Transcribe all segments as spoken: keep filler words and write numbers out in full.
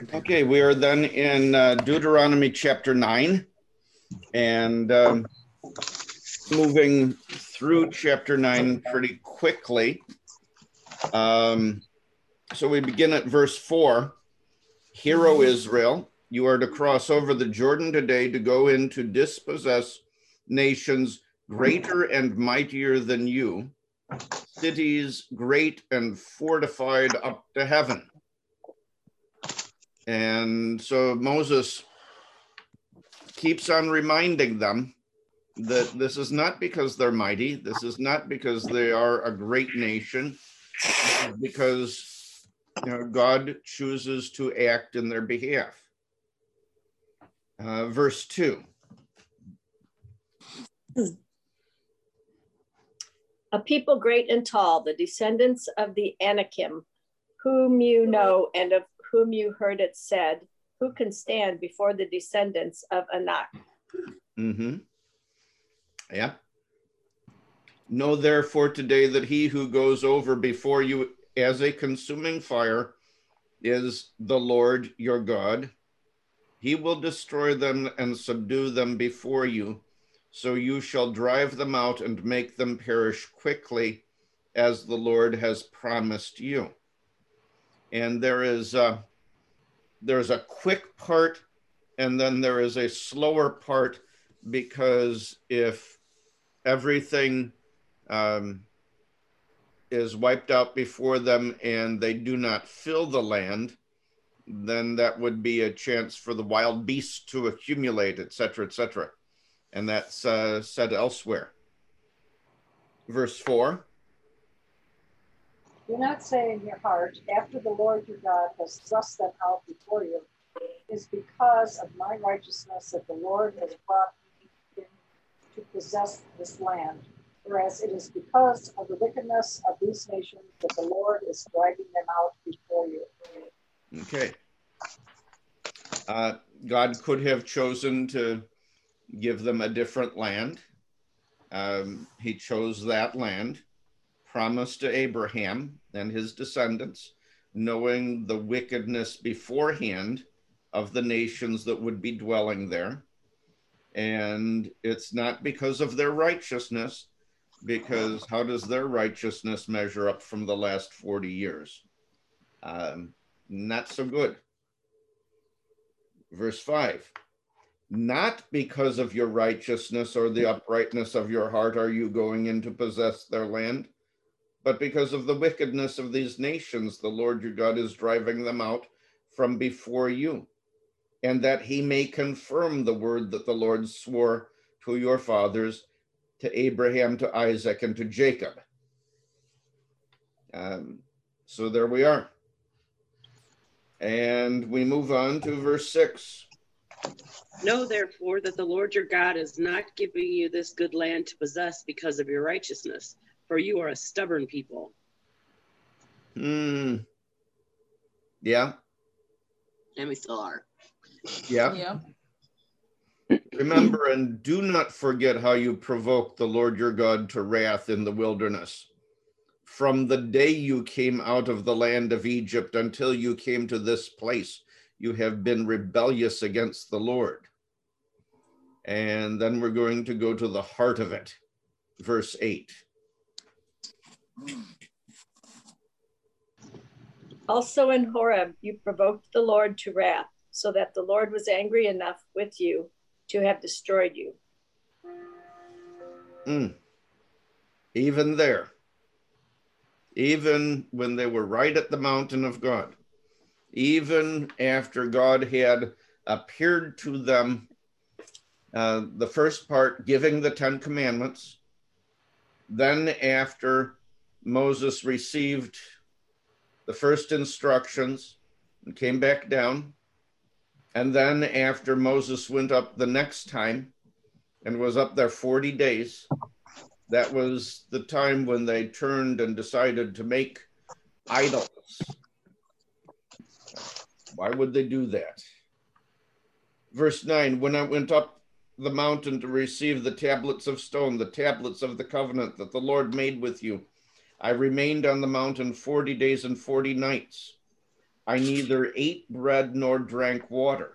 Okay, we are then in uh, Deuteronomy chapter nine, and um, moving through chapter nine pretty quickly. Um, so we begin at verse four. Hear, O Israel, you are to cross over the Jordan today to go in to dispossess nations greater and mightier than you, cities great and fortified up to heaven. And so Moses keeps on reminding them that this is not because they're mighty. This is not because they are a great nation. This is because, you know, God chooses to act in their behalf. Uh, verse two. A people great and tall, the descendants of the Anakim, whom you know and of whom you heard it said, who can stand before the descendants of Anak? Mm-hmm. Yeah. Know therefore today that he who goes over before you as a consuming fire is the Lord your God. He will destroy them and subdue them before you. So you shall drive them out and make them perish quickly, as the Lord has promised you. And there is a, there's a quick part, and then there is a slower part, because if everything um, is wiped out before them and they do not fill the land, then that would be a chance for the wild beasts to accumulate, et cetera, et cetera. And that's uh, said elsewhere. Verse four. Do not say in your heart, after the Lord your God has thrust them out before you, it is because of my righteousness that the Lord has brought me in to possess this land, whereas it is because of the wickedness of these nations that the Lord is driving them out before you. Okay. Uh, God could have chosen to give them a different land. Um, he chose that land, promised to Abraham and his descendants, knowing the wickedness beforehand of the nations that would be dwelling there. And it's not because of their righteousness, because how does their righteousness measure up from the last forty years? Um, not so good. Verse five. Not because of your righteousness or the uprightness of your heart are you going in to possess their land, but because of the wickedness of these nations, the Lord your God is driving them out from before you, and that he may confirm the word that the Lord swore to your fathers, to Abraham, to Isaac, and to Jacob. Um, so there we are. And we move on to verse six. Know therefore that the Lord your God is not giving you this good land to possess because of your righteousness, for you are a stubborn people. Hmm. Yeah. And we still are. Yeah. Yeah. Remember and do not forget how you provoked the Lord your God to wrath in the wilderness. From the day you came out of the land of Egypt until you came to this place, you have been rebellious against the Lord. And then we're going to go to the heart of it. Verse eight. Also in Horeb, you provoked the Lord to wrath, so that the Lord was angry enough with you to have destroyed you. Mm. Even there, even when they were right at the mountain of God, even after God had appeared to them, uh, the first part giving the Ten Commandments, then after Moses received the first instructions and came back down, and then after Moses went up the next time and was up there forty days, that was the time when they turned and decided to make idols. Why would they do that? Verse nine, when I went up the mountain to receive the tablets of stone, the tablets of the covenant that the Lord made with you, I remained on the mountain forty days and forty nights. I neither ate bread nor drank water.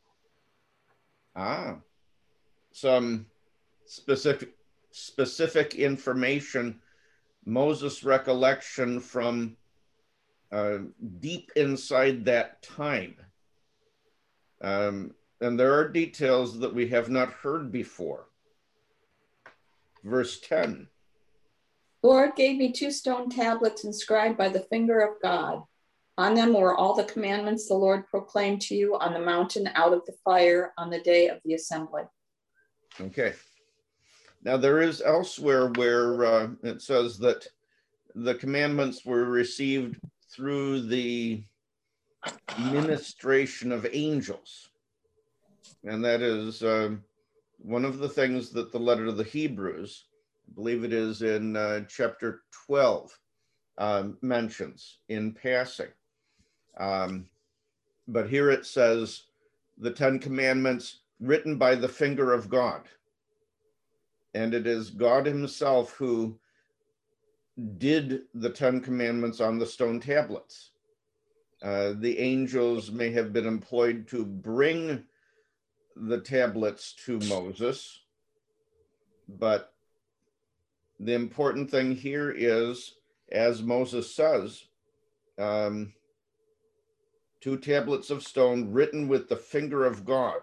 Ah, some specific specific information, Moses' recollection from uh, deep inside that time. Um, and there are details that we have not heard before. Verse ten. The Lord gave me two stone tablets inscribed by the finger of God. On them were all the commandments the Lord proclaimed to you on the mountain out of the fire on the day of the assembly. Okay. Now there is elsewhere where uh, it says that the commandments were received through the ministration of angels. And that is uh, one of the things that the letter to the Hebrews, I believe it is in uh, chapter twelve, uh, mentions in passing. Um, but here it says the Ten Commandments written by the finger of God. And it is God himself who did the Ten Commandments on the stone tablets. Uh, the angels may have been employed to bring the tablets to Moses, but the important thing here is, as Moses says, um, two tablets of stone written with the finger of God.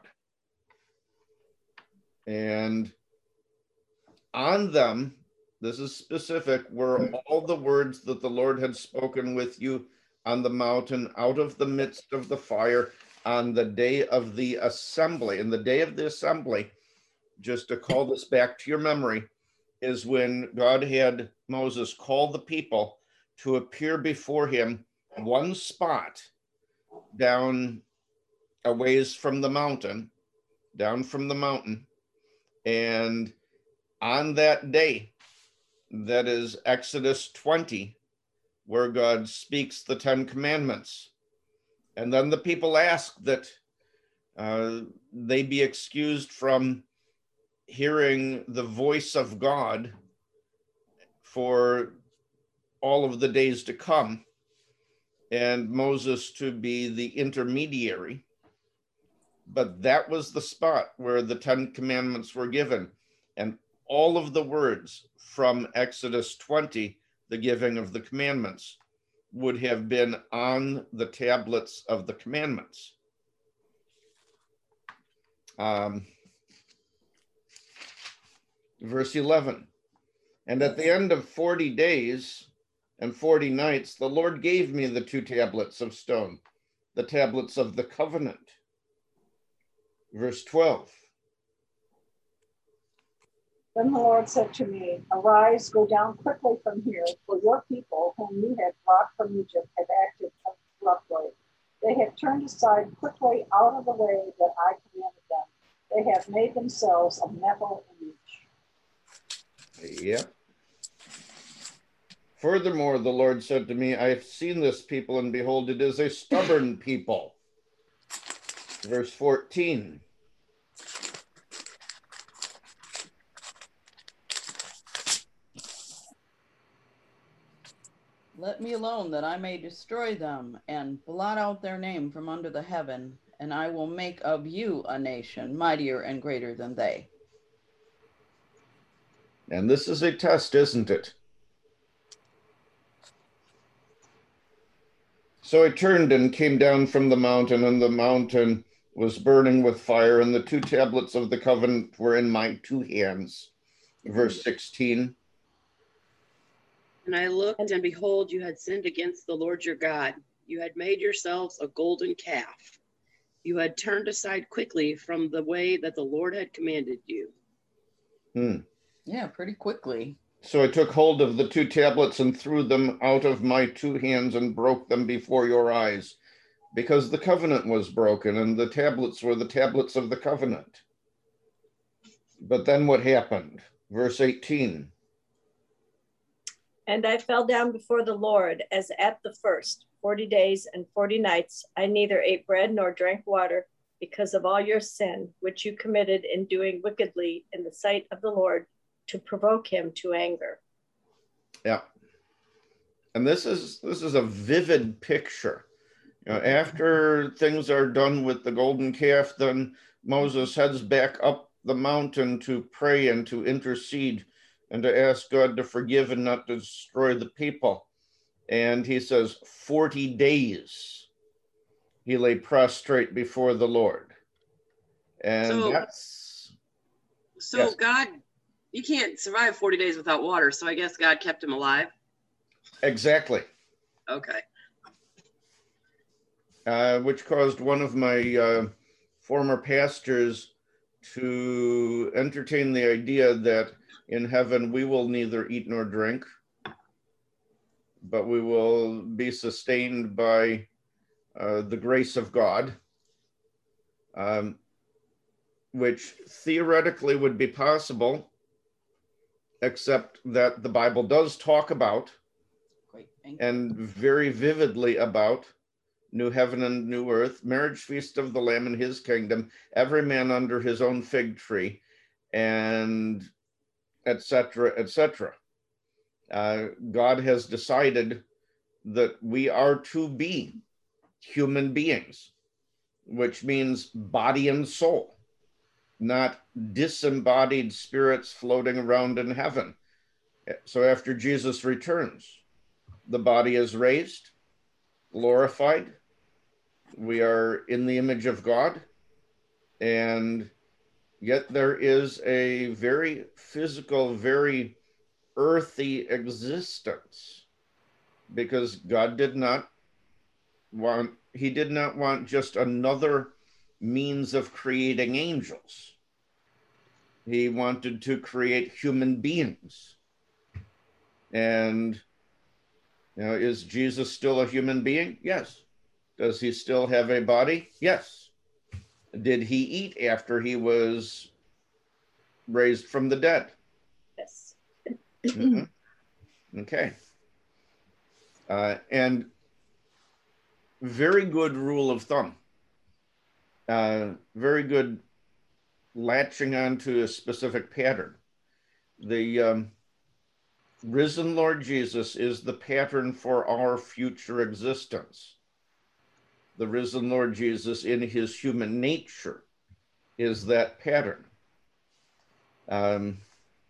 And on them, this is specific, were all the words that the Lord had spoken with you on the mountain out of the midst of the fire on the day of the assembly. And the day of the assembly, just to call this back to your memory, is when God had Moses call the people to appear before him one spot down a ways from the mountain, down from the mountain. And on that day, that is Exodus twenty, where God speaks the Ten Commandments. And then the people ask that uh, they be excused from hearing the voice of God for all of the days to come, and Moses to be the intermediary. But that was the spot where the Ten Commandments were given. And all of the words from Exodus twenty, the giving of the commandments, would have been on the tablets of the commandments. Um, verse eleven, and at the end of forty days and forty nights, the Lord gave me the two tablets of stone, the tablets of the covenant. Verse twelve. Then the Lord said to me, arise, go down quickly from here, for your people, whom you had brought from Egypt, have acted corruptly. They have turned aside quickly out of the way that I commanded them. They have made themselves a metal image. Yep. Furthermore, the Lord said to me, I have seen this people, and behold, it is a stubborn people. Verse fourteen. Let me alone that I may destroy them and blot out their name from under the heaven, and I will make of you a nation mightier and greater than they. And this is a test, isn't it? So I turned and came down from the mountain, and the mountain was burning with fire, and the two tablets of the covenant were in my two hands. Verse sixteen. And I looked, and behold, you had sinned against the Lord your God. You had made yourselves a golden calf. You had turned aside quickly from the way that the Lord had commanded you. Hmm. Yeah, pretty quickly. So I took hold of the two tablets and threw them out of my two hands and broke them before your eyes, because the covenant was broken, and the tablets were the tablets of the covenant. But then what happened? Verse eighteen. And I fell down before the Lord as at the first, forty days and forty nights. I neither ate bread nor drank water, because of all your sin, which you committed in doing wickedly in the sight of the Lord, to provoke him to anger. Yeah. And this is this is a vivid picture. Uh, after things are done with the golden calf, then Moses heads back up the mountain to pray and to intercede and to ask God to forgive and not to destroy the people. And he says, forty days he lay prostrate before the Lord. And So- that's, So Yes. God, you can't survive forty days without water. So I guess God kept him alive. exactly, Okay. uh, which caused one of my uh, former pastors to entertain the idea that in heaven we will neither eat nor drink, but we will be sustained by uh, the grace of God, um, which theoretically would be possible, except that the Bible does talk about Great, thank you. and very vividly about new heaven and new earth, marriage feast of the Lamb and his kingdom, every man under his own fig tree, and et cetera, et cetera. Uh, God has decided that we are to be human beings, which means body and soul, not disembodied spirits floating around in heaven. So after Jesus returns, the body is raised, glorified. We are in the image of God, and yet there is a very physical, very earthy existence, because God did not want, he did not want just another means of creating angels. He wanted to create human beings. And, you know, is Jesus still a human being? Yes. Does he still have a body? Yes. Did he eat after he was raised from the dead? Yes. Mhm. Okay. Uh, and very good rule of thumb. Uh, very good latching onto a specific pattern. The um, risen Lord Jesus is the pattern for our future existence. The risen Lord Jesus in his human nature is that pattern. Um,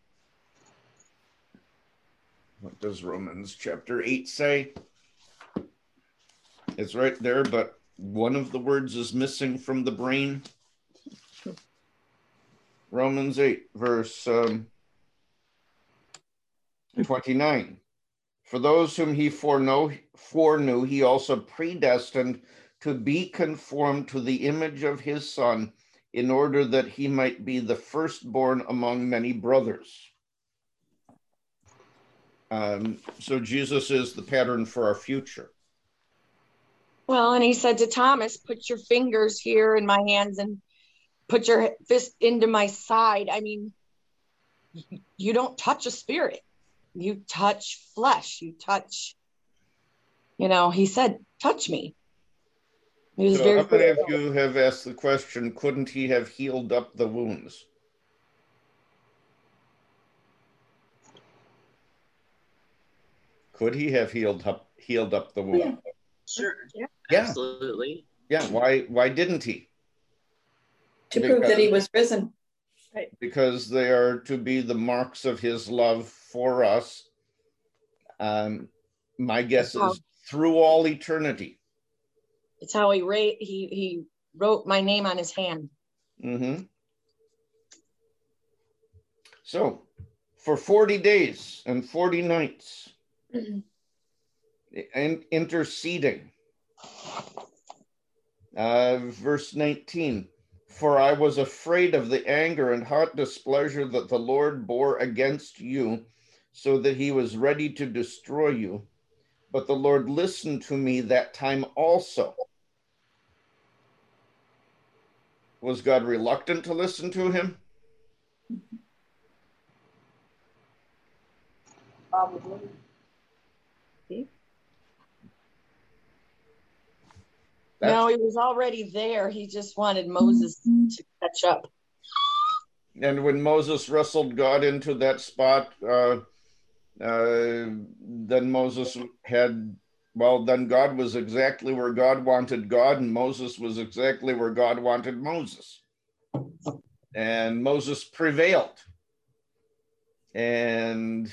what does Romans chapter eight say? It's right there, but one of the words is missing from the brain. Romans eight, verse um, twenty-nine. For those whom he foreknow, foreknew, he also predestined to be conformed to the image of his Son, in order that he might be the firstborn among many brothers. Um, so Jesus is the pattern for our future. Well, and he said to Thomas, put your fingers here in my hands and put your fist into my side. I mean, you don't touch a spirit. You touch flesh. You touch, you know, he said, touch me. He was So very how many clear. of you have asked the question, couldn't he have healed up the wounds? Could he have healed up, healed up the wound? Sure. Yeah. Yeah. Absolutely. Yeah. Why, why didn't he? To prove that he was risen. Because they are to be the marks of his love for us. Um, my guess Wow. is through all eternity. It's how he ra- he he wrote my name on his hand. Mm-hmm. So for forty days and forty nights, and interceding. Uh, verse nineteen, for I was afraid of the anger and hot displeasure that the Lord bore against you, so that he was ready to destroy you. But the Lord listened to me that time also. Was God reluctant to listen to him? Probably. That's, No, he was already there. He just wanted Moses to catch up. and when Moses wrestled God into that spot, uh, uh, then Moses had well, then God was exactly where God wanted God, and Moses was exactly where God wanted Moses. And Moses prevailed. And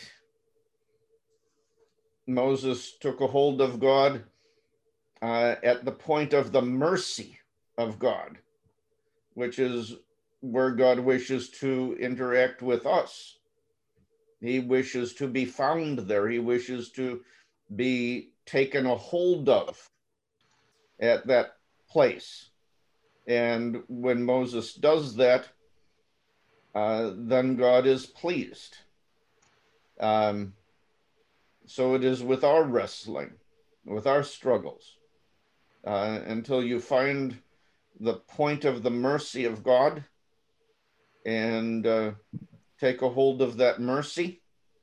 Moses took a hold of God uh, at the point of the mercy of God, which is where God wishes to interact with us. He wishes to be found there. He wishes to be taken a hold of at that place. And when Moses does that, uh, then God is pleased. Um, so it is with our wrestling, with our struggles, uh, until you find the point of the mercy of God and uh, take a hold of that mercy,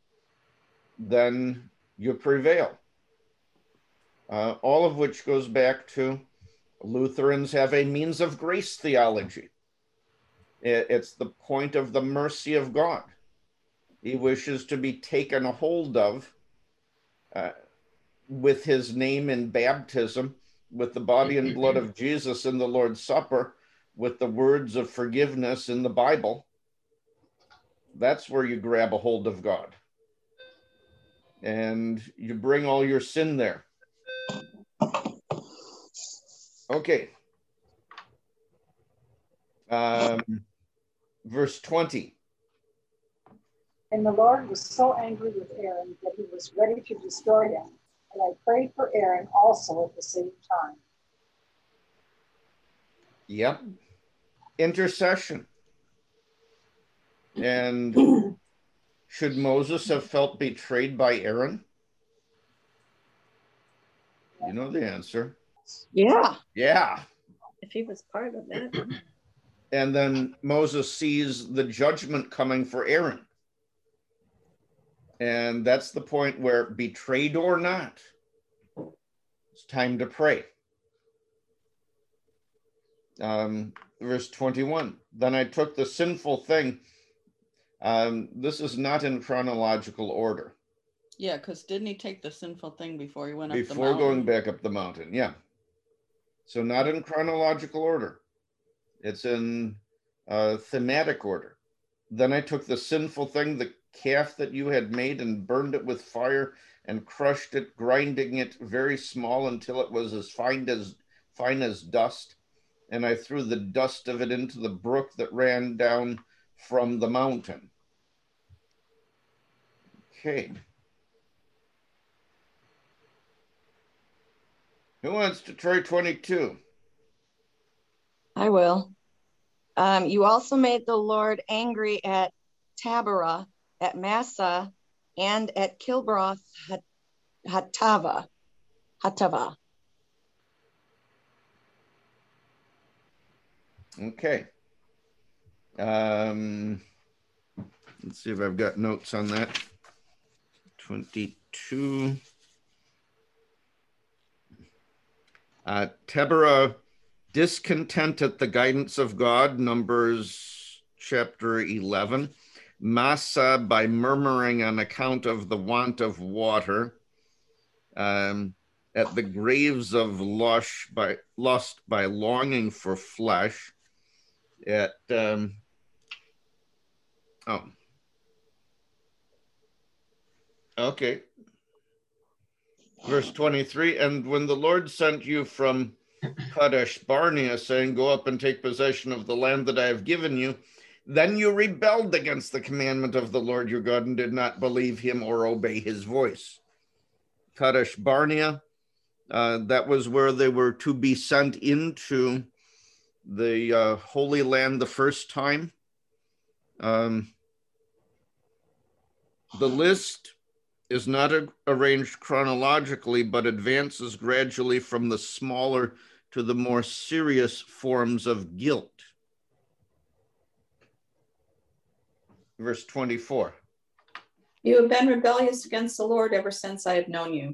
then you prevail. Uh, all of which goes back to Lutherans have a means of grace theology. It, it's the point of the mercy of God. He wishes to be taken a hold of uh, with his name in baptism, with the body and blood of Jesus in the Lord's Supper, with the words of forgiveness in the Bible. That's where you grab a hold of God. And you bring all your sin there. Okay. Um, verse twenty. And the Lord was so angry with Aaron that he was ready to destroy him. And I prayed for Aaron also at the same time. Yep. Intercession. And should Moses have felt betrayed by Aaron? You know the answer. Yeah. Yeah. If he was part of that. And then Moses sees the judgment coming for Aaron. And that's the point where, betrayed or not, it's time to pray. Um, verse twenty-one, then I took the sinful thing. Um, this is not in chronological order. Yeah, because didn't he take the sinful thing before he went up the mountain? Before going back up the mountain, yeah. So not in chronological order. It's in uh, thematic order. Then I took the sinful thing, the calf that you had made, and burned it with fire and crushed it, grinding it very small until it was as fine as fine as dust. And I threw the dust of it into the brook that ran down from the mountain. Okay. Who wants to try twenty-two? I will. Um, you also made the Lord angry at Taberah, at Massa, and at Kilbroth Hatava. Hatava. Okay. Um, let's see if I've got notes on that. twenty-two. Uh, Taberah, discontent at the guidance of God, Numbers chapter eleven. Massa, by murmuring on account of the want of water. Um, at the graves of lush by, lust by longing for flesh. At, um, oh. Okay. Verse twenty-three, and when the Lord sent you from Kadesh Barnea, saying, go up and take possession of the land that I have given you, then you rebelled against the commandment of the Lord your God and did not believe him or obey his voice. Kadesh Barnea, uh, that was where they were to be sent into the uh, Holy Land the first time. Um, the list is not a, arranged chronologically, but advances gradually from the smaller to the more serious forms of guilt. Verse twenty-four. You have been rebellious against the Lord ever since I have known you.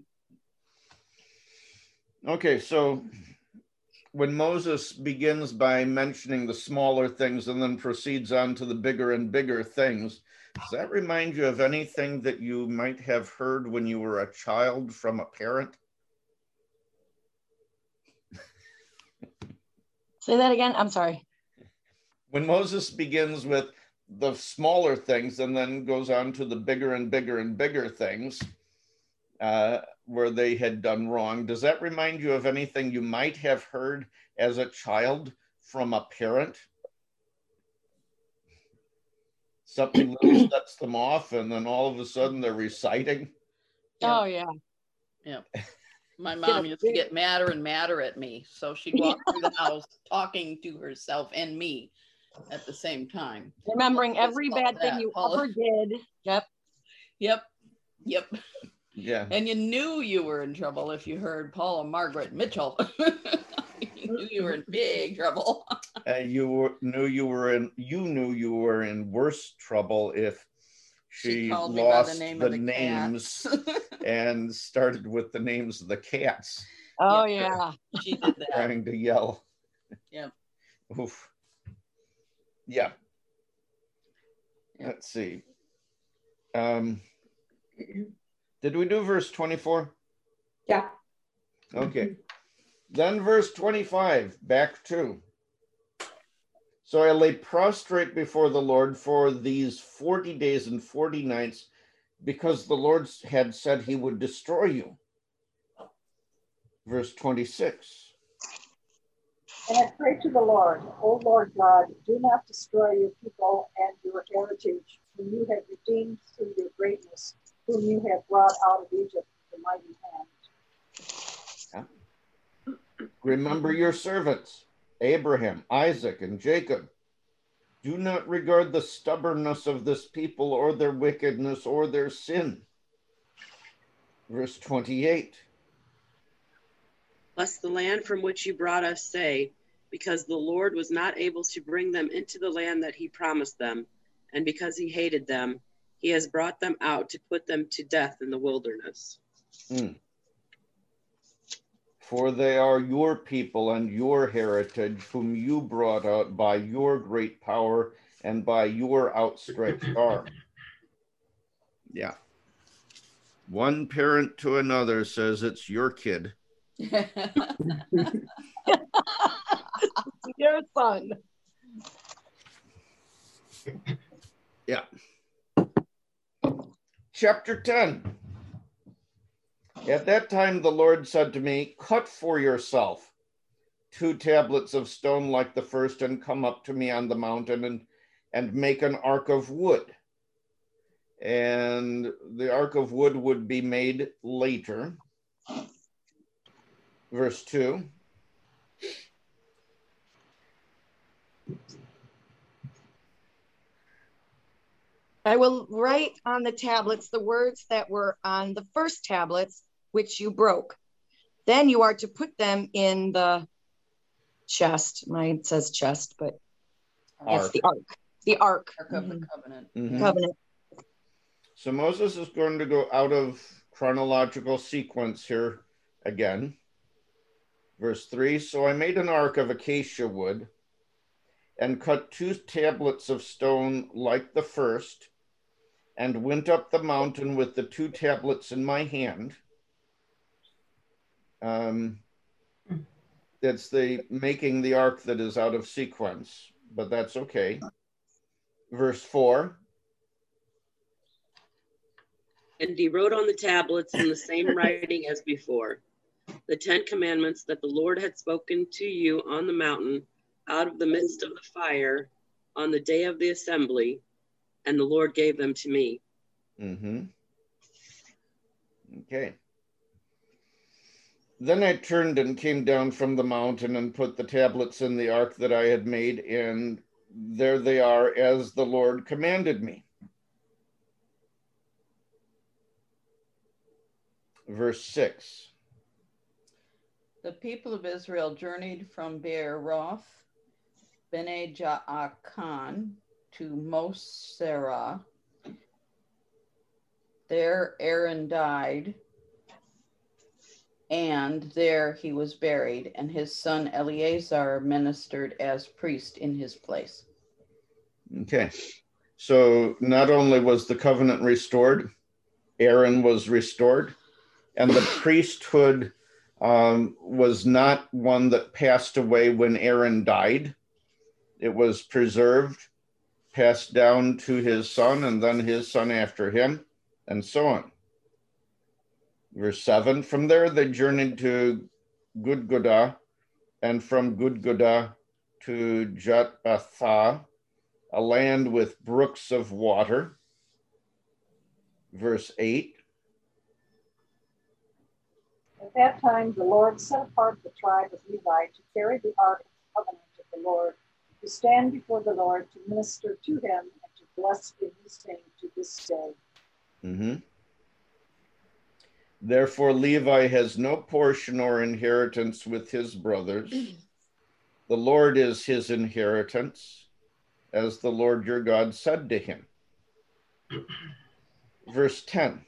Okay, so when Moses begins by mentioning the smaller things and then proceeds on to the bigger and bigger things, does that remind you of anything that you might have heard when you were a child from a parent? Say that again. I'm sorry. When Moses begins with the smaller things and then goes on to the bigger and bigger and bigger things uh, where they had done wrong, does that remind you of anything you might have heard as a child from a parent? Something little sets them off and then all of a sudden they're reciting? Oh, yeah. Yeah. My mom used to get madder and madder at me. So she'd walk through the house talking to herself and me at the same time. Remembering every bad thing you ever did. Yep. Yep. Yep. Yeah. And you knew you were in trouble if you heard Paula Margaret Mitchell. You knew you were in big trouble. Uh, you were, knew you were in. You knew you were in worse trouble if she, She called me by lost the name the of the names cats. and started with the names of the cats, Oh, Yeah. yeah. She did that. trying to yell. Yep. Oof. Yeah. Yep. Let's see. Um, did we do verse twenty-four? Yeah. Okay. Then verse twenty-five, back to. So I lay prostrate before the Lord for these forty days and forty nights, because the Lord had said he would destroy you. Verse twenty-six. And I prayed to the Lord, O Lord God, do not destroy your people and your heritage, whom you have redeemed through your greatness, whom you have brought out of Egypt with a mighty hand. Yeah. Remember your servants, Abraham, Isaac, and Jacob. Do not regard the stubbornness of this people or their wickedness or their sin. Verse twenty-eight. Lest the land from which you brought us say, because the Lord was not able to bring them into the land that he promised them, and because he hated them, he has brought them out to put them to death in the wilderness. Mm. For they are your people and your heritage, whom you brought out by your great power and by your outstretched arm. Yeah. One parent to another says it's your kid. Your son. Yeah. Chapter ten. At that time, the Lord said to me, cut for yourself two tablets of stone like the first and come up to me on the mountain and, and make an ark of wood. And the ark of wood would be made later. Verse two. I will write on the tablets the words that were on the first tablets, which you broke. Then you are to put them in the chest. Mine says chest, but Ark. it's the ark. The ark. Ark of the Mhm. Covenant. Mhm. Covenant. So Moses is going to go out of chronological sequence here again. Verse three, so I made an ark of acacia wood and cut two tablets of stone like the first and went up the mountain with the two tablets in my hand. Um, it's the making the ark that is out of sequence, but that's okay. Verse four. And he wrote on the tablets in the same writing as before, the Ten Commandments that the Lord had spoken to you on the mountain out of the midst of the fire on the day of the assembly, and the Lord gave them to me. Mm-hmm. Okay. Then I turned and came down from the mountain and put the tablets in the ark that I had made, and there they are as the Lord commanded me. Verse six. The people of Israel journeyed from Beeroth, Bene Jaakan, to Mosera. There Aaron died, and there he was buried, and his son Eleazar ministered as priest in his place. Okay. So not only was the covenant restored, Aaron was restored, and the priesthood um, was not one that passed away when Aaron died. It was preserved, passed down to his son, and then his son after him, and so on. Verse seven, from there they journeyed to Gudgodah, and from Gudgodah to Jotbathah, a land with brooks of water. Verse eight. At that time, the Lord set apart the tribe of Levi to carry the ark of the covenant of the Lord, to stand before the Lord, to minister to him, and to bless in his name to this day. Mm-hmm. Therefore, Levi has no portion or inheritance with his brothers. The Lord is his inheritance, as the Lord your God said to him. Verse ten.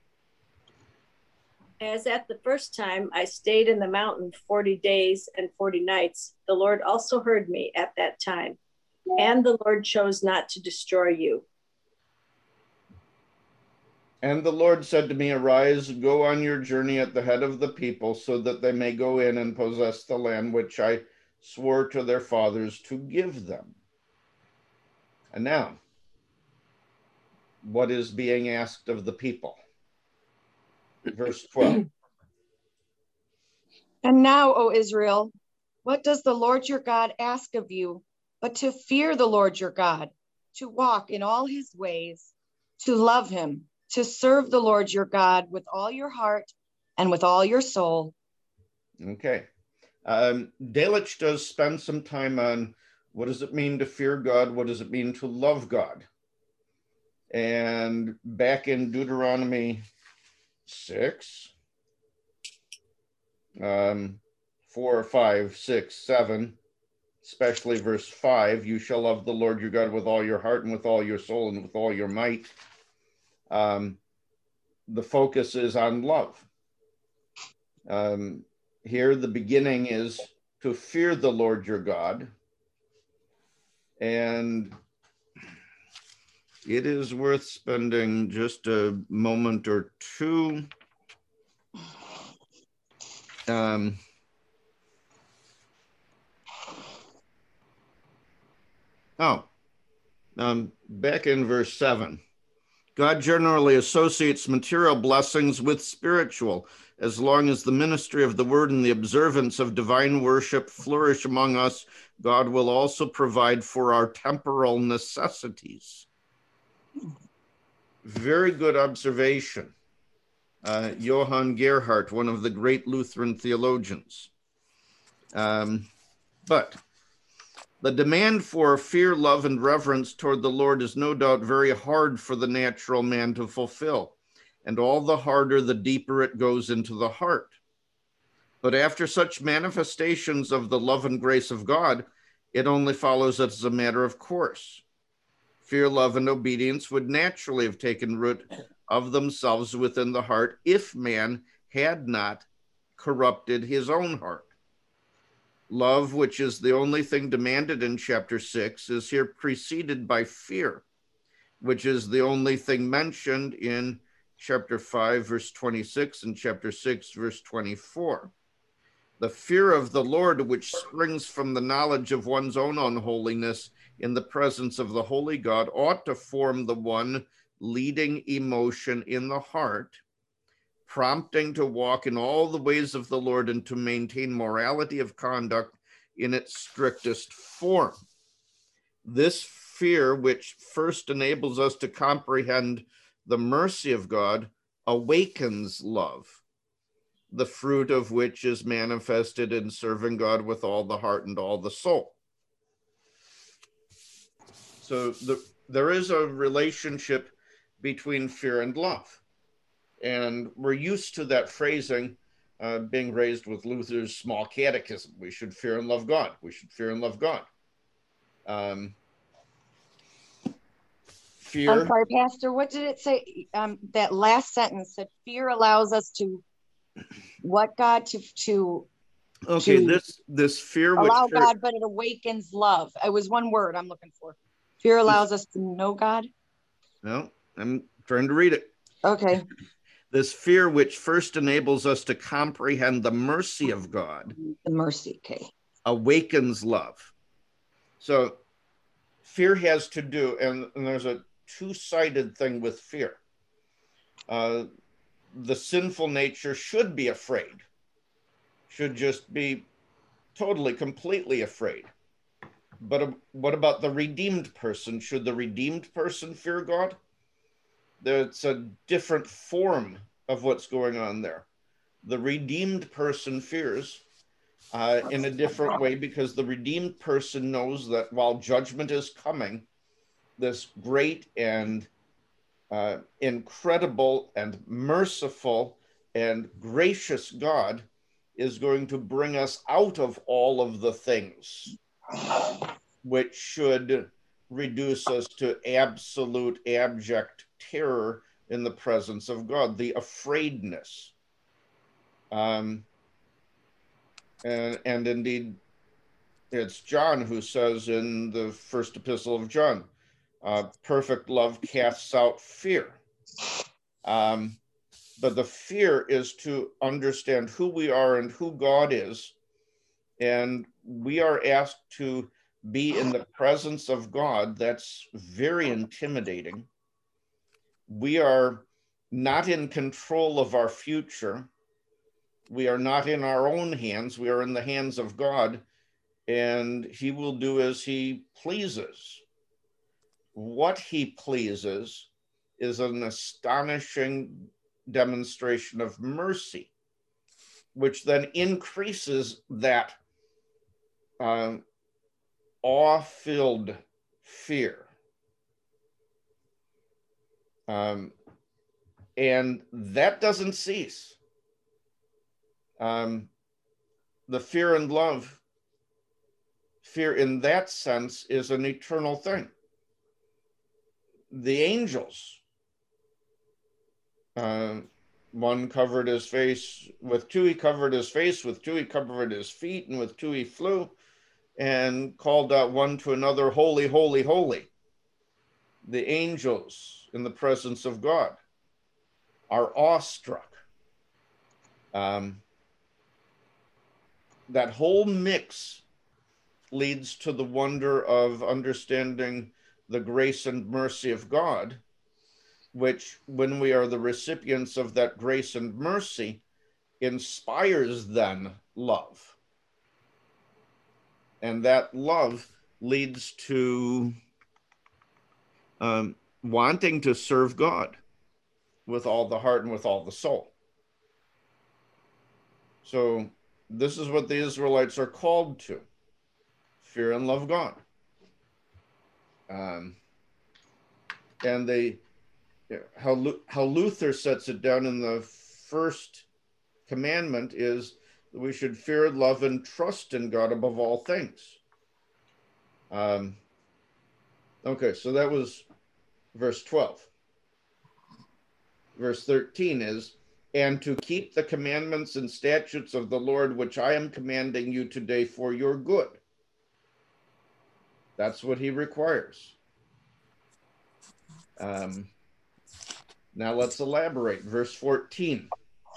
As at the first time I stayed in the mountain forty days and forty nights, the Lord also heard me at that time, and the Lord chose not to destroy you. And the Lord said to me, arise, go on your journey at the head of the people, so that they may go in and possess the land which I swore to their fathers to give them. And now, what is being asked of the people? Verse twelve. And now, O Israel, what does the Lord your God ask of you, but to fear the Lord your God, to walk in all his ways, to love him, to serve the Lord your God with all your heart and with all your soul. Okay. Um, Delitzsch does spend some time on what does it mean to fear God? What does it mean to love God? And back in Deuteronomy six, um, four, five, six, seven, especially verse five, you shall love the Lord your God with all your heart and with all your soul and with all your might. Um, the focus is on love. Um, here, the beginning is to fear the Lord your God. And it is worth spending just a moment or two um, oh, um, back in verse seven. God generally associates material blessings with spiritual. As long as the ministry of the word and the observance of divine worship flourish among us, God will also provide for our temporal necessities. Very good observation. Uh, Johann Gerhardt, one of the great Lutheran theologians. Um, but the demand for fear, love, and reverence toward the Lord is no doubt very hard for the natural man to fulfill, and all the harder the deeper it goes into the heart. But after such manifestations of the love and grace of God, it only follows as a matter of course. Fear, love, and obedience would naturally have taken root of themselves within the heart if man had not corrupted his own heart. Love, which is the only thing demanded in chapter six, is here preceded by fear, which is the only thing mentioned in chapter five, verse twenty-six, and chapter six, verse twenty-four. The fear of the Lord, which springs from the knowledge of one's own unholiness in the presence of the holy God, ought to form the one leading emotion in the heart, prompting to walk in all the ways of the Lord and to maintain morality of conduct in its strictest form. This fear, which first enables us to comprehend the mercy of God, awakens love, the fruit of which is manifested in serving God with all the heart and all the soul. So the, there is a relationship between fear and love. And we're used to that phrasing, uh, being raised with Luther's small catechism. We should fear and love God. We should fear and love God. Um, fear. I'm sorry, Pastor, what did it say? Um, that last sentence said fear allows us to, what God? To, to Okay, to this, this fear allow which... God, but it awakens love. It was one word I'm looking for. Fear allows us to know God. No, I'm trying to read it. Okay. This fear which first enables us to comprehend the mercy of God. The mercy, okay. Awakens love. So fear has to do, and, and there's a two-sided thing with fear. Uh, the sinful nature should be afraid, should just be totally, completely afraid. But uh, what about the redeemed person? Should the redeemed person fear God? That's a different form of what's going on there. The redeemed person fears uh, in a different way, because the redeemed person knows that while judgment is coming, this great and uh, incredible and merciful and gracious God is going to bring us out of all of the things which should reduce us to absolute abject terror in the presence of God, the afraidness. Um, and, and indeed, it's John who says in the first epistle of John, uh, perfect love casts out fear. Um, but the fear is to understand who we are and who God is. And we are asked to be in the presence of God. That's very intimidating. We are not in control of our future. We are not in our own hands. We are in the hands of God, and he will do as he pleases. What he pleases is an astonishing demonstration of mercy, which then increases that uh, awe-filled fear. Um, and that doesn't cease. Um, the fear and love, fear in that sense is an eternal thing. The angels, uh, one covered his face, with two he covered his face, with two he covered his feet, and with two he flew, and called out one to another, holy, holy, holy. The angels in the presence of God are awestruck. Um, that whole mix leads to the wonder of understanding the grace and mercy of God, which, when we are the recipients of that grace and mercy, inspires then love. And that love leads to um, wanting to serve God with all the heart and with all the soul. So this is what the Israelites are called to: fear and love God. Um, and they, how, how Luther sets it down in the first commandment is that we should fear, love, and trust in God above all things. Um, okay, so that was verse twelve. Verse thirteen is, and to keep the commandments and statutes of the Lord, which I am commanding you today for your good. That's what he requires. Um, now let's elaborate. Verse fourteen.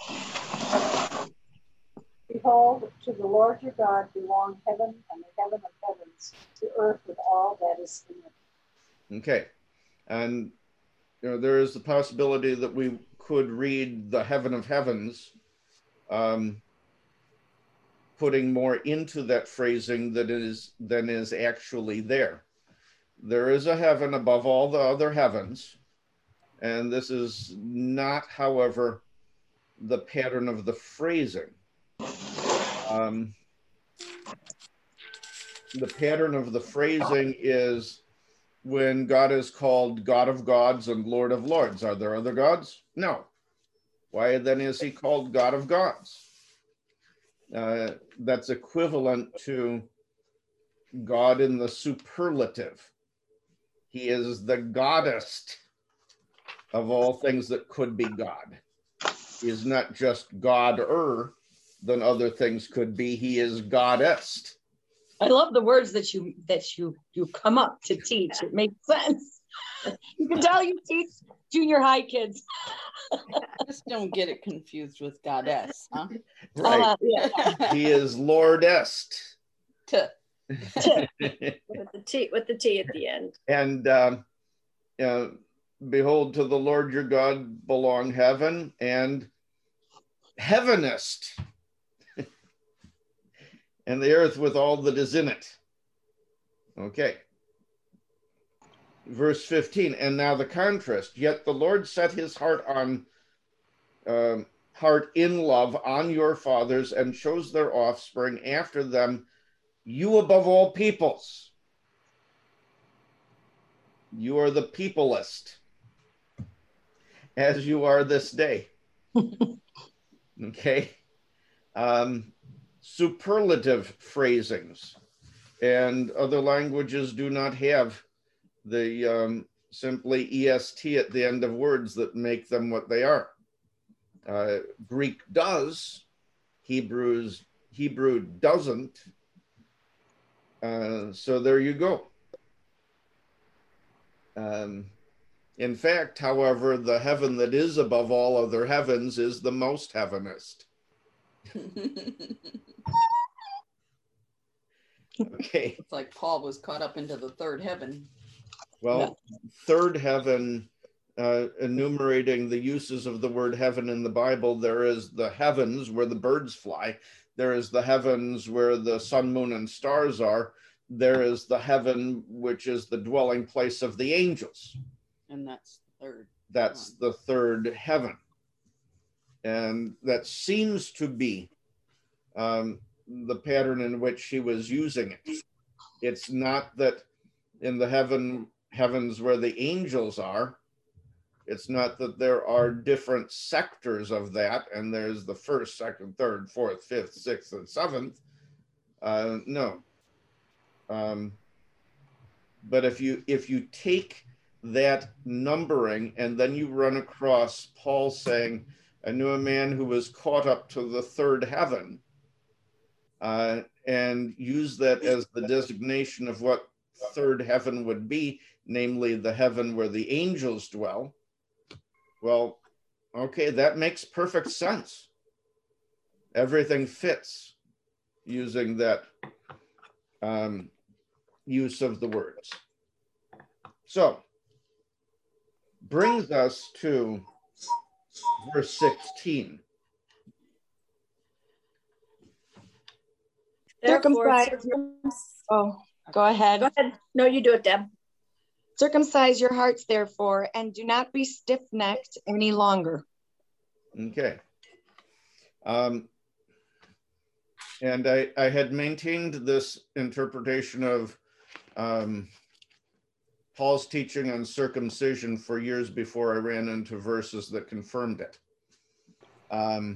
Behold, to the Lord your God belong heaven and the heaven of heavens, the earth with all that is in it. Okay. And you know, there is the possibility that we could read the heaven of heavens, um, putting more into that phrasing that is than is actually there. There is a heaven above all the other heavens, and this is not, however, the pattern of the phrasing. Um, the pattern of the phrasing is when God is called God of gods and Lord of lords. Are there other gods? No. Why then is he called God of gods? Uh, that's equivalent to God in the superlative. He is the goddest of all things that could be God. He is not just God-er than other things could be. He is goddess. I love the words that you that you you come up to teach. It makes sense. You can tell you teach junior high kids. Just don't get it confused with goddess, huh? Right. Uh, yeah. He is Lord Est. To with the T with the T at the end. And um, uh, behold, to the Lord your God belong heaven and heavenest, and the earth with all that is in it. Okay. Verse fifteen, and now the contrast. Yet the Lord set his heart on um, heart in love on your fathers and chose their offspring after them, you above all peoples. You are the peopleist, as you are this day. Okay. Um, superlative phrasings, and other languages do not have the um, simply E S T at the end of words that make them what they are. Uh, Greek does, Hebrews, Hebrew doesn't. Uh, so there you go. Um, in fact, however, the heaven that is above all other heavens is the most heavenest. Okay. It's like Paul was caught up into the third heaven. Well, yeah. Third heaven, uh, enumerating the uses of the word heaven in the Bible, there is the heavens where the birds fly. There is the heavens where the sun, moon, and stars are. There is the heaven, which is the dwelling place of the angels. And that's the third. That's the third heaven. And that seems to be um, the pattern in which she was using it. It's not that in the heaven heavens where the angels are, it's not that there are different sectors of that, and there's the first, second, third, fourth, fifth, sixth, and seventh. Uh, no. Um, but if you if you take that numbering and then you run across Paul saying, I knew a man who was caught up to the third heaven, uh, and use that as the designation of what third heaven would be, namely the heaven where the angels dwell. Well, okay, that makes perfect sense. Everything fits using that um, use of the words. So, brings us to verse sixteen. Circumcise. Oh, go ahead. Go ahead. No, you do it, Deb. Circumcise your hearts, therefore, and do not be stiff-necked any longer. Okay. Um, and I, I had maintained this interpretation of um, Paul's teaching on circumcision for years before I ran into verses that confirmed it. Um,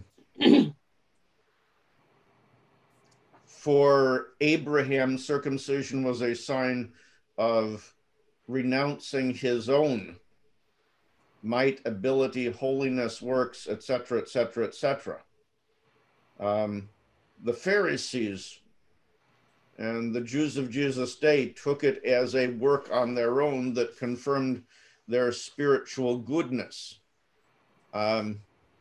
for Abraham, circumcision was a sign of renouncing his own might, ability, holiness, works, et cetera, et cetera, et cetera. Um, the Pharisees and the Jews of Jesus' day took it as a work on their own that confirmed their spiritual goodness. Um,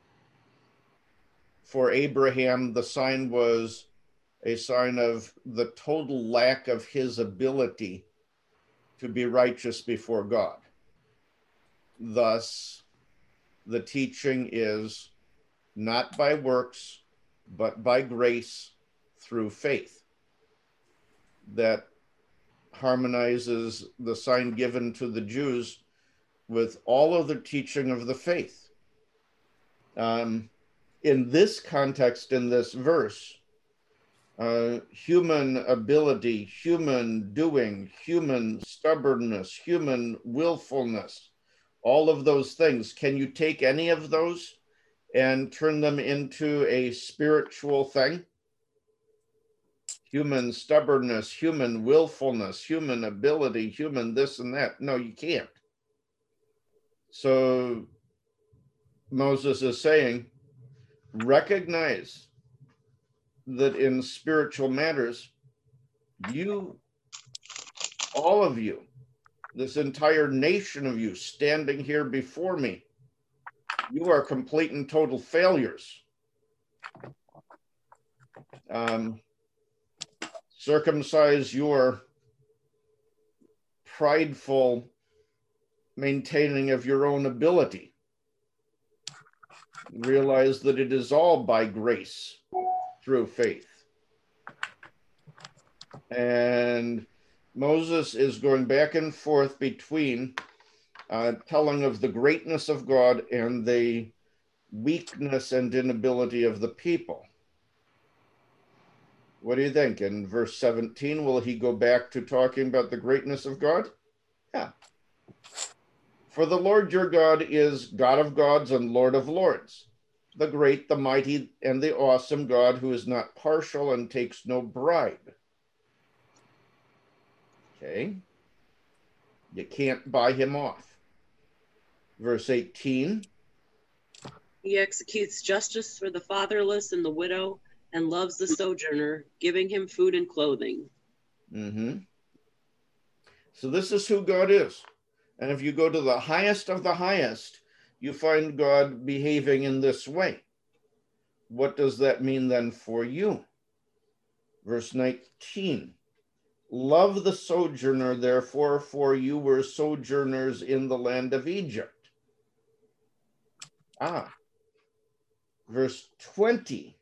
for Abraham, the sign was a sign of the total lack of his ability to be righteous before God. Thus, the teaching is not by works, but by grace through faith. That harmonizes the sign given to the Jews with all of the teaching of the faith. Um, in this context, in this verse, uh, human ability, human doing, human stubbornness, human willfulness, all of those things, can you take any of those and turn them into a spiritual thing? Human stubbornness, human willfulness, human ability, human this and that. No, you can't. So Moses is saying, recognize that in spiritual matters, you, all of you, this entire nation of you standing here before me, you are complete and total failures. Um, circumcise your prideful maintaining of your own ability. Realize that it is all by grace through faith. And Moses is going back and forth between uh, telling of the greatness of God and the weakness and inability of the people. What do you think? In verse seventeen, will he go back to talking about the greatness of God? Yeah. For the Lord your God is God of gods and Lord of lords, the great, the mighty, and the awesome God who is not partial and takes no bribe. Okay. You can't buy him off. Verse eighteen. He executes justice for the fatherless and the widow and loves the sojourner, giving him food and clothing. Mm-hmm. So this is who God is. And if you go to the highest of the highest, you find God behaving in this way. What does that mean then for you? Verse nineteen. Love the sojourner, therefore, for you were sojourners in the land of Egypt. Ah. Verse twenty.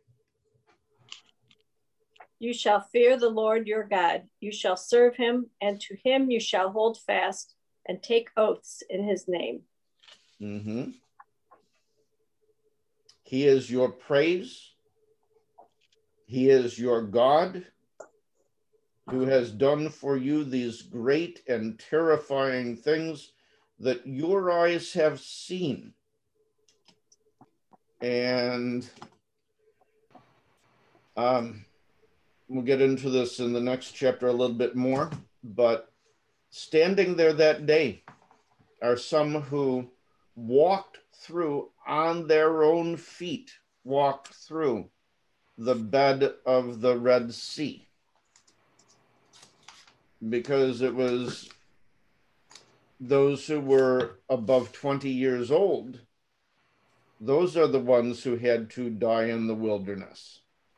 You shall fear the Lord your God. You shall serve him, and to him you shall hold fast and take oaths in his name. Mm-hmm. He is your praise. He is your God, who has done for you these great and terrifying things that your eyes have seen. And um, we'll get into this in the next chapter a little bit more, but standing there that day are some who walked through on their own feet, walked through the bed of the Red Sea, because it was those who were above twenty years old. Those are the ones who had to die in the wilderness.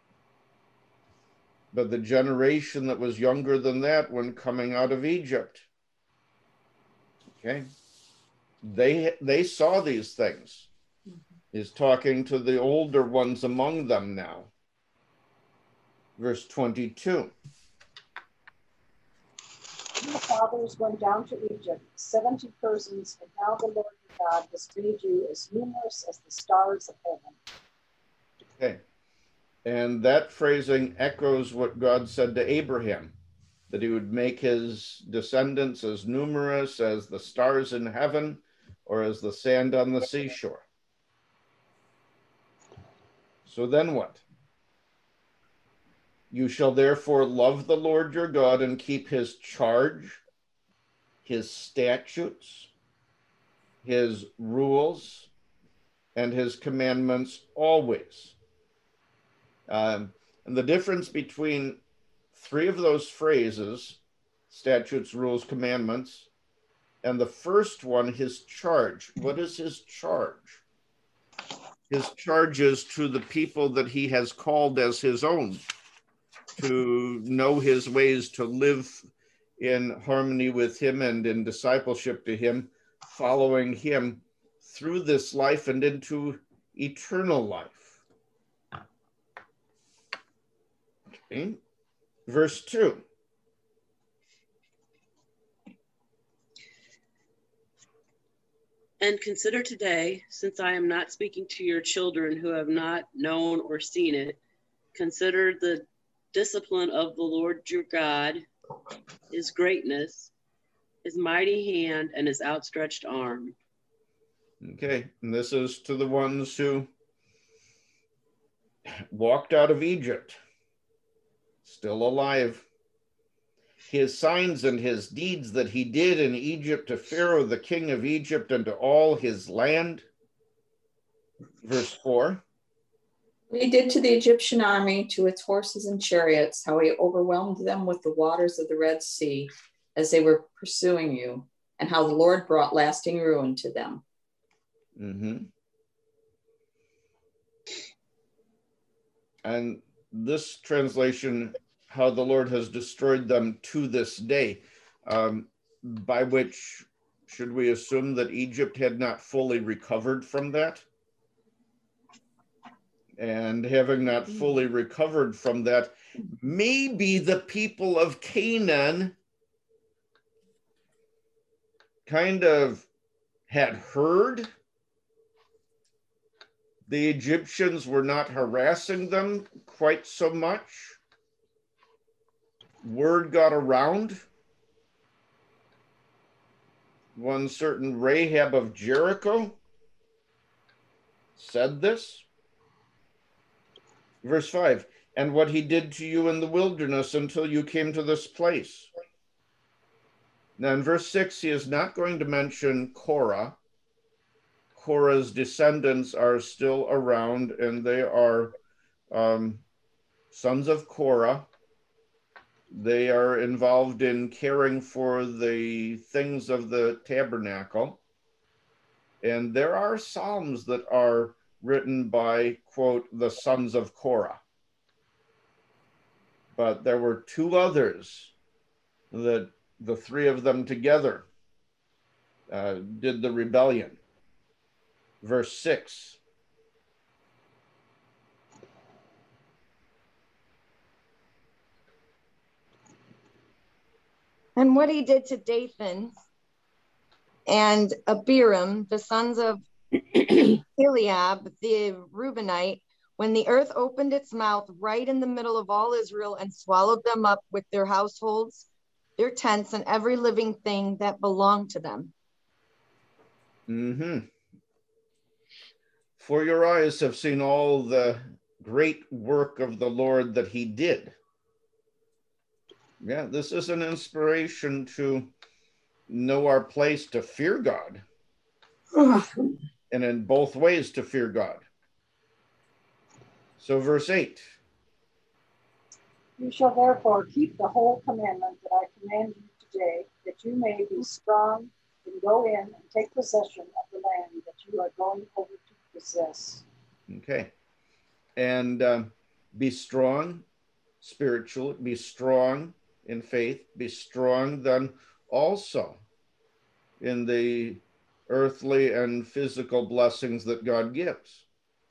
But the generation that was younger than that when coming out of Egypt, okay, they, they saw these things. He's talking to the older ones among them now. Verse twenty-two. Your fathers went down to Egypt, seventy persons, and now the Lord your God has made you as numerous as the stars of heaven. Okay. And that phrasing echoes what God said to Abraham, that he would make his descendants as numerous as the stars in heaven or as the sand on the seashore. So then what? You shall therefore love the Lord your God and keep his charge, his statutes, his rules, and his commandments always. Um, and the difference between three of those phrases, statutes, rules, commandments, and the first one, his charge. What is his charge? His charge is to the people that he has called as his own, to know his ways, to live in harmony with him and in discipleship to him, following him through this life and into eternal life. Okay. Verse two. And consider today, since I am not speaking to your children who have not known or seen it, consider the discipline of the Lord your God, his greatness, his mighty hand, and his outstretched arm. Okay, and this is to the ones who walked out of Egypt, still alive. His signs and his deeds that he did in Egypt to Pharaoh, the king of Egypt, and to all his land. Verse four. What he did to the Egyptian army, to its horses and chariots, how he overwhelmed them with the waters of the Red Sea as they were pursuing you, and how the Lord brought lasting ruin to them. Mm-hmm. And this translation, how the Lord has destroyed them to this day, um, by which should we assume that Egypt had not fully recovered from that? And having not fully recovered from that, maybe the people of Canaan kind of had heard the Egyptians were not harassing them quite so much. Word got around. One certain Rahab of Jericho said this. Verse five, and what he did to you in the wilderness until you came to this place. Now in verse six, he is not going to mention Korah. Korah's descendants are still around, and they are um, sons of Korah. They are involved in caring for the things of the tabernacle. And there are psalms that are written by, quote, the sons of Korah. But there were two others that the three of them together uh, did the rebellion. Verse six. And what he did to Dathan and Abiram, the sons of Eliab, the Reubenite, when the earth opened its mouth right in the middle of all Israel and swallowed them up with their households, their tents, and every living thing that belonged to them. Mm-hmm. For your eyes have seen all the great work of the Lord that he did. Yeah, this is an inspiration to know our place to fear God. And in both ways to fear God. So verse eight. You shall therefore keep the whole commandment that I command you today, that you may be strong and go in and take possession of the land that you are going over to possess. Okay. And um, be strong, spiritual, be strong in faith, be strong then also in the earthly and physical blessings that God gives.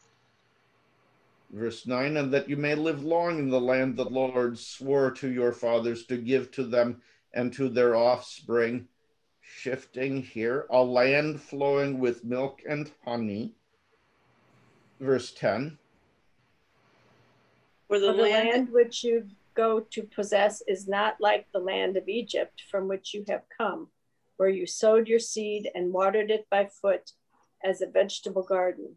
Verse nine, and that you may live long in the land that the Lord swore to your fathers to give to them and to their offspring, shifting here, a land flowing with milk and honey. Verse ten. For the, For the land, land which you go to possess is not like the land of Egypt from which you have come, where you sowed your seed and watered it by foot as a vegetable garden.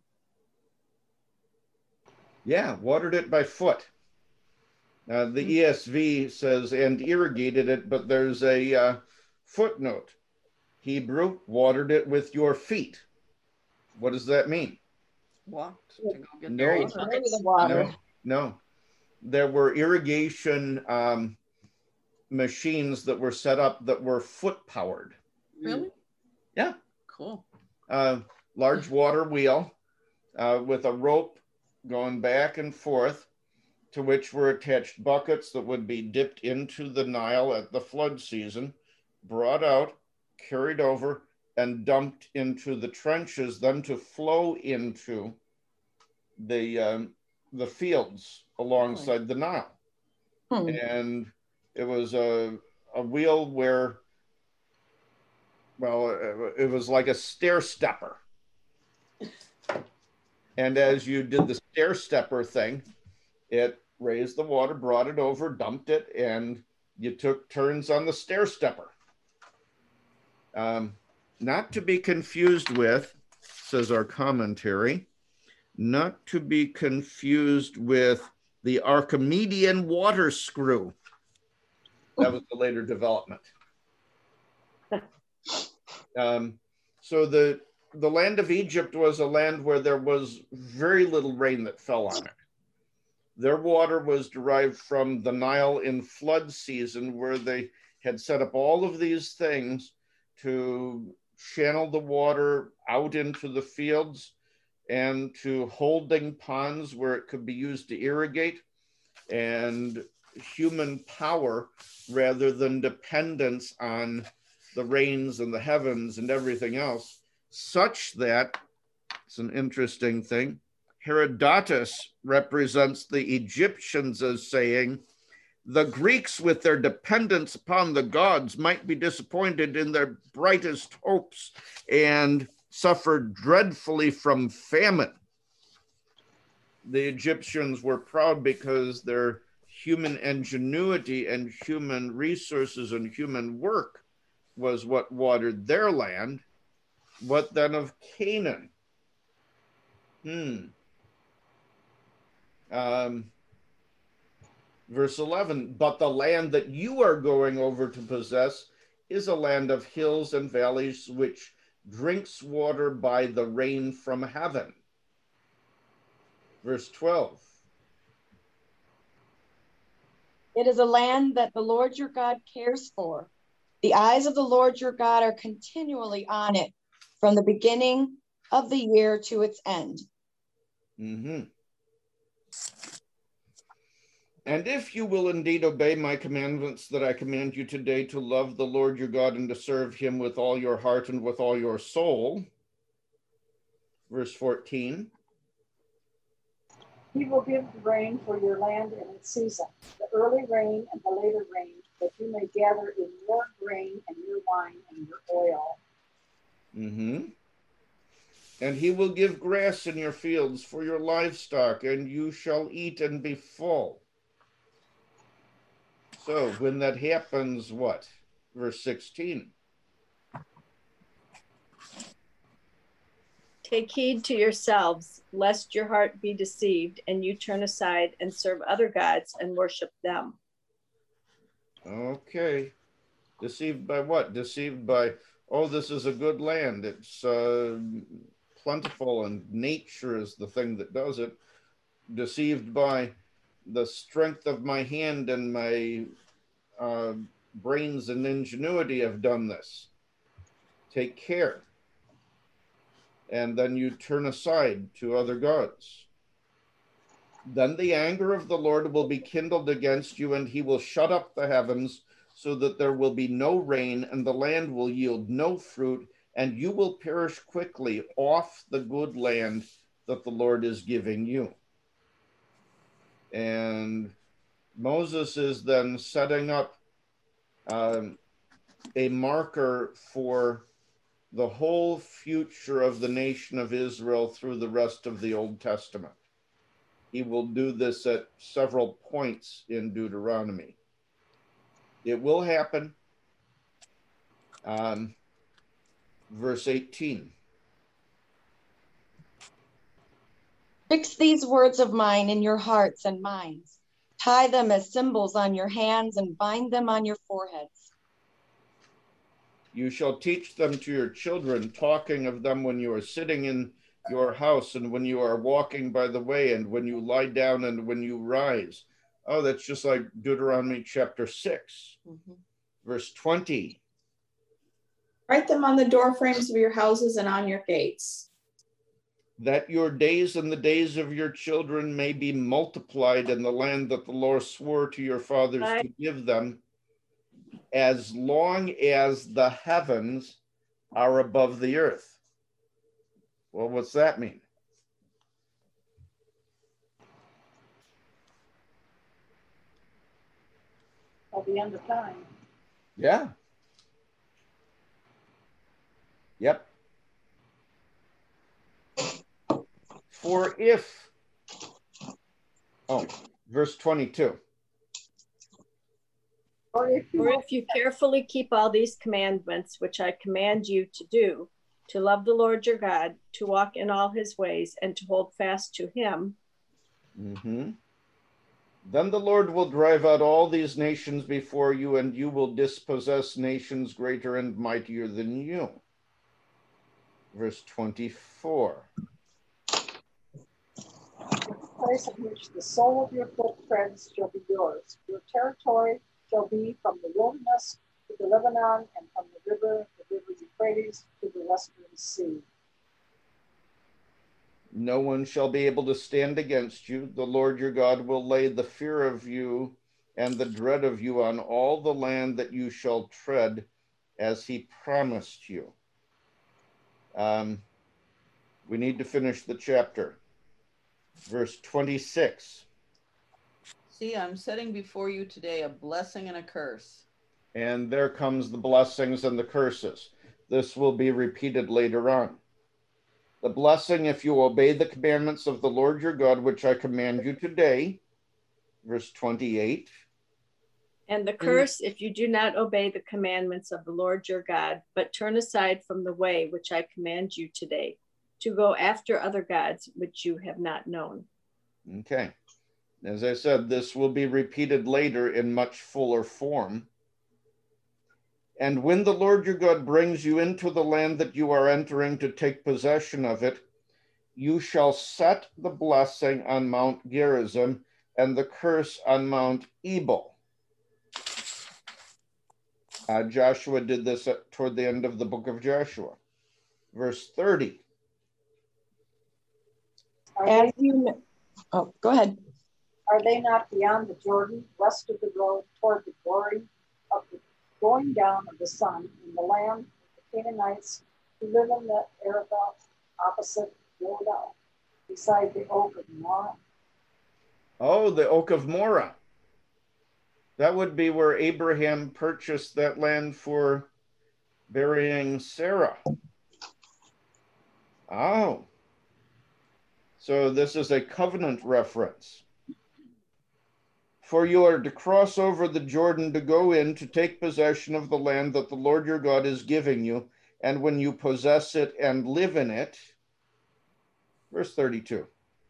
Yeah, watered it by foot. Uh, the E S V says, and irrigated it, but there's a uh, footnote. Hebrew, watered it with your feet. What does that mean? Walked to go get No. their The water. No, no. There were irrigation um, machines that were set up that were foot powered. Really? Yeah. Cool. Uh, large water wheel uh, with a rope going back and forth, to which were attached buckets that would be dipped into the Nile at the flood season, brought out, carried over, and dumped into the trenches, then to flow into the um, the fields alongside really? the Nile. Hmm. And it was a, a wheel where, well, it was like a stair stepper. And as you did the stair stepper thing, it raised the water, brought it over, dumped it, and you took turns on the stair stepper. Um, not to be confused with, says our commentary, not to be confused with the Archimedean water screw. That was the later development. Um, so the the land of Egypt was a land where there was very little rain that fell on it. Their water was derived from the Nile in flood season, where they had set up all of these things to channel the water out into the fields and to holding ponds where it could be used to irrigate, and human power rather than dependence on the rains and the heavens and everything else, such that, it's an interesting thing, Herodotus represents the Egyptians as saying, the Greeks with their dependence upon the gods might be disappointed in their brightest hopes and suffered dreadfully from famine. The Egyptians were proud because their human ingenuity and human resources and human work was what watered their land. What then of Canaan? Hmm. Um, verse eleven, but the land that you are going over to possess is a land of hills and valleys, which drinks water by the rain from heaven. Verse twelve. It is a land that the Lord your God cares for. The eyes of the Lord your God are continually on it, from the beginning of the year to its end. Mm-hmm. And if you will indeed obey my commandments that I command you today, to love the Lord your God and to serve him with all your heart and with all your soul. Verse fourteen. He will give rain for your land in its season, the early rain and the later rain, that you may gather in your grain and your wine and your oil. Mm-hmm. And he will give grass in your fields for your livestock, and you shall eat and be full. So when that happens, what? Verse sixteen. Take heed to yourselves, lest your heart be deceived, and you turn aside and serve other gods and worship them. Okay. Deceived by what? Deceived by, oh, this is a good land. It's uh, plentiful, and nature is the thing that does it. Deceived by the strength of my hand and my uh, brains and ingenuity have done this. Take care. And then you turn aside to other gods. Then the anger of the Lord will be kindled against you, and he will shut up the heavens so that there will be no rain, and the land will yield no fruit, and you will perish quickly off the good land that the Lord is giving you. And Moses is then setting up um, a marker for the whole future of the nation of Israel through the rest of the Old Testament. He will do this at several points in Deuteronomy. It will happen. Um, verse eighteen. Fix these words of mine in your hearts and minds. Tie them as symbols on your hands and bind them on your foreheads. You shall teach them to your children, talking of them when you are sitting in your house, and when you are walking by the way, and when you lie down, and when you rise. Oh, that's just like Deuteronomy chapter six, mm-hmm. Verse twenty. Write them on the door frames of your houses and on your gates, that your days and the days of your children may be multiplied in the land that the Lord swore to your fathers right. to give them, as long as the heavens are above the earth. Well, what's that mean? At the end of time. Yeah. Yep. For if, oh, verse twenty-two. Or if, you, or if you carefully keep all these commandments, which I command you to do, to love the Lord your God, to walk in all his ways, and to hold fast to him. Mm-hmm. Then the Lord will drive out all these nations before you, and you will dispossess nations greater and mightier than you. Verse twenty-four. The place in which the sole of your foot treads shall be yours. Your territory shall be from the wilderness to the Lebanon, and from the river, the river Euphrates to the western sea. No one shall be able to stand against you. The Lord your God will lay the fear of you and the dread of you on all the land that you shall tread, as he promised you. Um, we need to finish the chapter. Verse twenty-six. See, I'm setting before you today a blessing and a curse. And there comes the blessings and the curses. This will be repeated later on. The blessing, if you obey the commandments of the Lord your God, which I command you today. Verse twenty-eight. And the curse, if you do not obey the commandments of the Lord your God, but turn aside from the way which I command you today, to go after other gods which you have not known. Okay. As I said, this will be repeated later in much fuller form. And when the Lord your God brings you into the land that you are entering to take possession of it, you shall set the blessing on Mount Gerizim and the curse on Mount Ebal. Uh, Joshua did this at, toward the end of the book of Joshua. Verse thirty. As you, oh, go ahead. Are they not beyond the Jordan, west of the road, toward the glory of the going down of the sun, in the land of the Canaanites who live in the Arabah opposite Jordan, beside the oak of Morah? Oh, the oak of Morah. That would be where Abraham purchased that land for burying Sarah. Oh. So this is a covenant reference. For you are to cross over the Jordan to go in to take possession of the land that the Lord your God is giving you, and when you possess it and live in it. Verse thirty-two.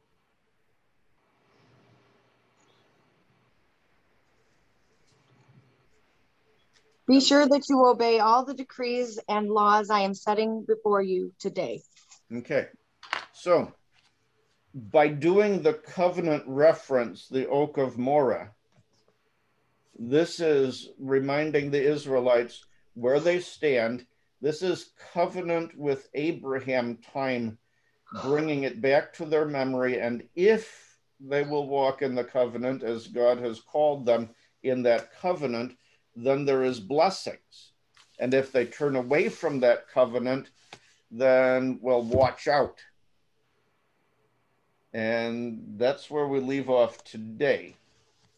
Be sure that you obey all the decrees and laws I am setting before you today. Okay. So, by doing the covenant reference, the oak of Morah, this is reminding the Israelites where they stand. This is covenant with Abraham time, bringing it back to their memory. And if they will walk in the covenant as God has called them in that covenant, then there is blessings. And if they turn away from that covenant, then, well, watch out. And that's where we leave off today.